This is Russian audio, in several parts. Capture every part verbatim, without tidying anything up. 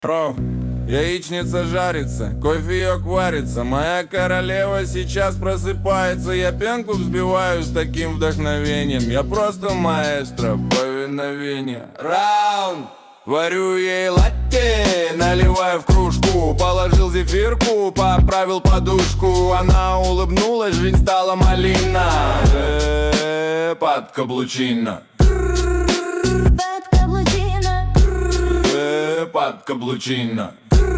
Ров, яичница жарится, кофеек варится. Моя королева сейчас просыпается. Я пенку взбиваю с таким вдохновением. Я просто маэстро повиновения. Раунд! Варю ей латте, наливаю в кружку. Положил зефирку, поправил подушку. Она улыбнулась, жизнь стала малина. Э-э-э, под каблучино. Под каблучино, Э-э-э, под каблучино.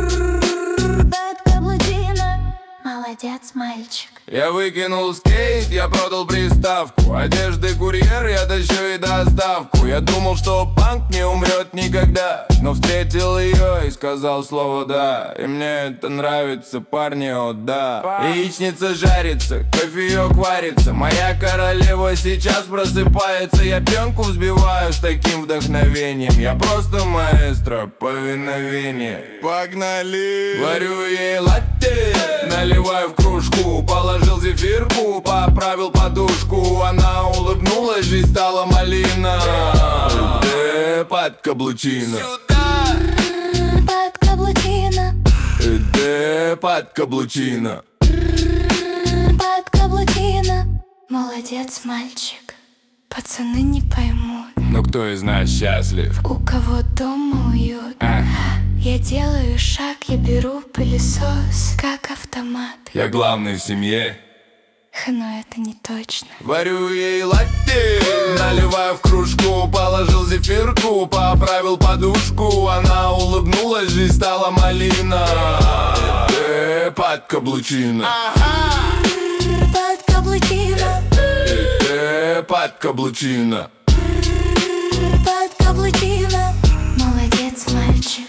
под каблучино. Молодец, мальчик. Я выкинул скейт, я продал приставку. Одежды курьер, я тащу и доставку. Я думал, что панк не умрет никогда, но встретил ее и сказал слово да. И мне это нравится, парни, о да. Яичница жарится, кофеек варится. Моя королева сейчас просыпается. Я пенку взбиваю с таким вдохновением. Я просто маэстро повиновения. Погнали! Варю ей латте, наливаю в кружку. Положил зефирку, поправил подушку. Она улыбнулась, жизнь стала малина. Э, под каблучино. Под каблучино, Э, под каблучино. под каблучино. Молодец, мальчик. Пацаны не поймут, Но кто из нас счастлив? у кого дома уют. А, Я делаю шаг, я беру пылесос, как автомат. я главный в семье. Х, но это не точно. Варю ей латте, наливаю в кружку. Положил зефирку, поправил подушку. Она улыбнулась, жизнь стала малина. Э, под каблучино. Под каблучино, Э, под каблучино. под каблучино. Молодец, мальчик.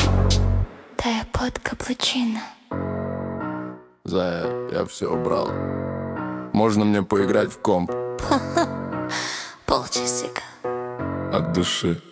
Да я под каблучино. Зая, я все убрал. Можно мне поиграть в комп? Полчасика. От души.